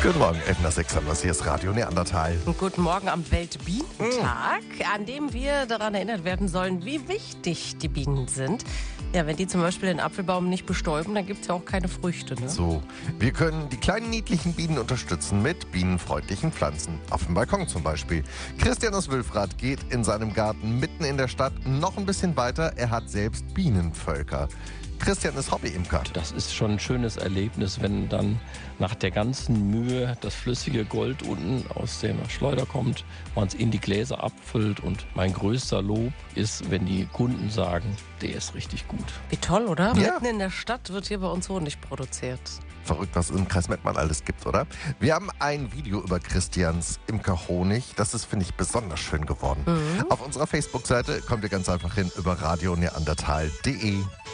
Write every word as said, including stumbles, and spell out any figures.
Guten Morgen, elf nach sechs haben wir es. Hier ist Radio Neandertal. Und guten Morgen am Weltbienentag, an dem wir daran erinnert werden sollen, wie wichtig die Bienen sind. Ja, wenn die zum Beispiel den Apfelbaum nicht bestäuben, dann gibt es ja auch keine Früchte. Ne? So, wir können die kleinen niedlichen Bienen unterstützen mit bienenfreundlichen Pflanzen. Auf dem Balkon zum Beispiel. Christian aus Wülfrath geht in seinem Garten mitten in der Stadt noch ein bisschen weiter. Er hat selbst Bienenvölker. Christian ist Hobbyimker. Das ist schon ein schönes Erlebnis, wenn dann nach der ganzen Mühe das flüssige Gold unten aus der Schleuder kommt, man es in die Gläser abfüllt. Und mein größter Lob ist, wenn die Kunden sagen, der ist richtig gut. Wie toll, oder? Ja. Mitten in der Stadt wird hier bei uns Honig produziert. Verrückt, was es im Kreis Mettmann alles gibt, oder? Wir haben ein Video über Christians Imkerhonig. Das ist, finde ich, besonders schön geworden. Mhm. Auf unserer Facebook-Seite kommt ihr ganz einfach hin über radio neandertal punkt de.